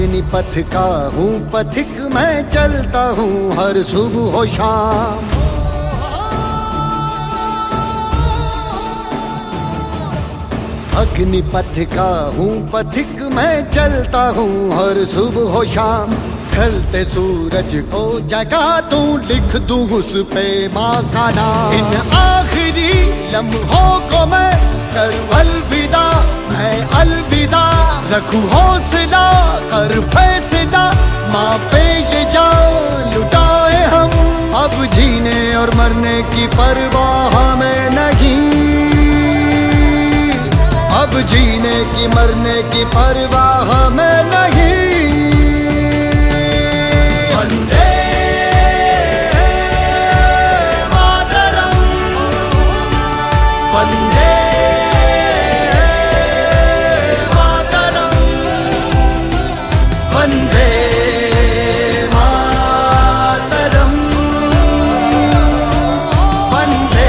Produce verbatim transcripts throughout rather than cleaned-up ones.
अग्निपथ का हूँ पथिक, मैं चलता हूँ हर सुबह हो शाम। अग्निपथ का हूँ पथिक, मैं चलता हूँ हर सुबह हो शाम। ढलते सूरज को जगा दूं, लिख दूं उस पे माँ का नाम। इन आखिरी लम्हों को मैं करूं अलविदा, मैं अलविदा। रखूं हौसला कर फैसला, माँ पे ये जान लुटाए हम। अब जीने और मरने की परवाह हमें नहीं, अब जीने की मरने की परवाह हमें नहीं। वंदे मातरम, वंदे मातरम, वंदे मातरम, वंदे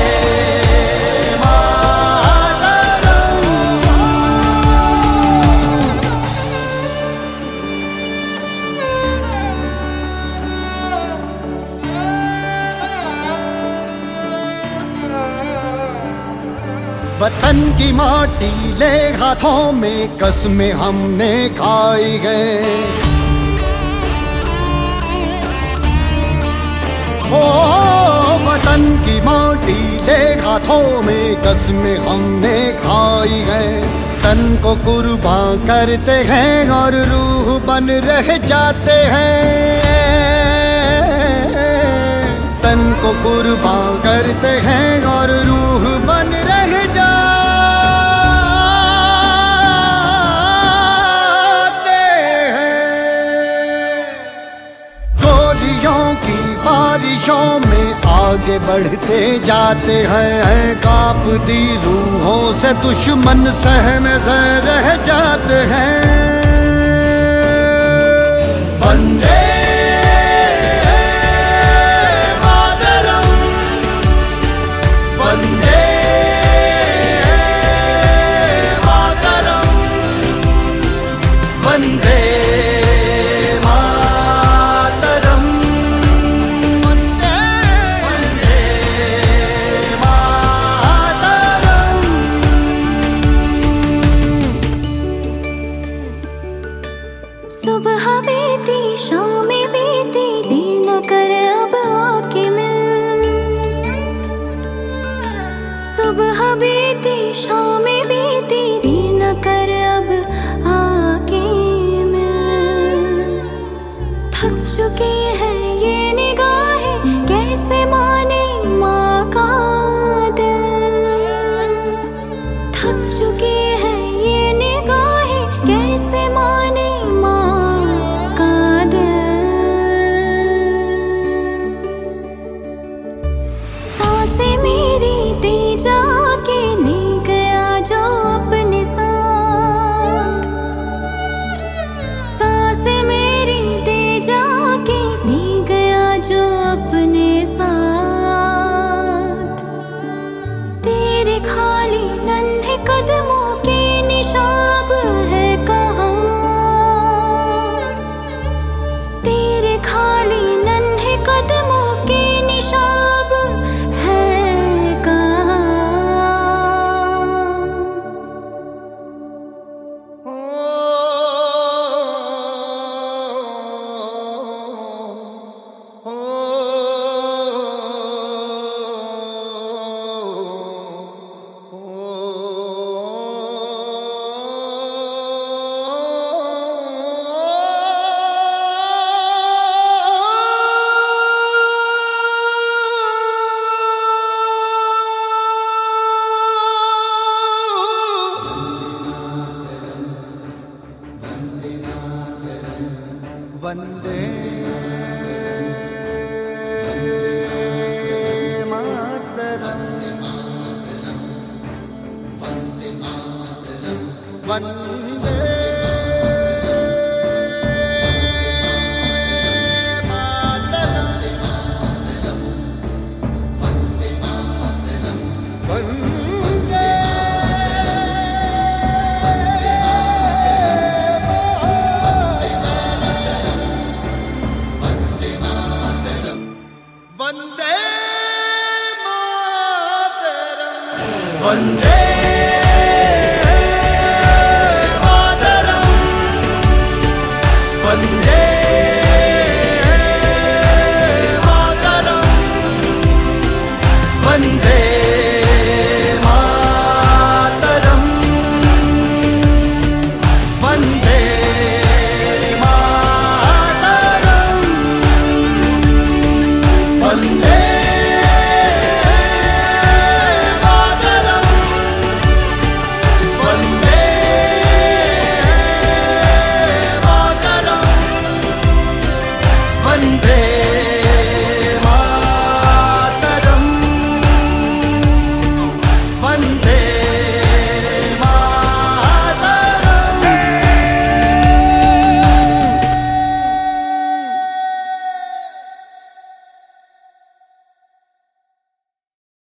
वतन की माटी ले हाथों में, कसमें हमने खाई गए। ओ वतन की माटी ले हाथों में, कसमें हमने खाई गए। तन को कुर्बान करते हैं और रूह बन रह जाते हैं। तन को कुर्बान करते हैं और रूह बन रह जाते हैं। गोलियों की बारिशों में आगे बढ़ते जाते हैं। कांपती रूहों से दुश्मन सहमे से रह जाते हैं। वंदे मातरम, वंदे मातरम, वंदे मातरम, वंदे मातरम। सुबह बीती शाम बीती, दिन न कर अब आके मिल। सुबह बीती शाम बीती, दिन न कर अब आके मिल। थक चुकी है ये निगाहें, कैसे माने माँ का दिल। थक चुकी है ये निगाहें, कैसे माने माँ का दिल। सांसें मेरी दे जाके ले गया जो अपने साथ। सांसें मेरी दे जाके ले गया जो अपने साथ। तेरे खाली नन्हे कदमों के निशाब है कहाँ। तेरे खाली नन्हे कदमों के निशाब है कहाँ। वंदे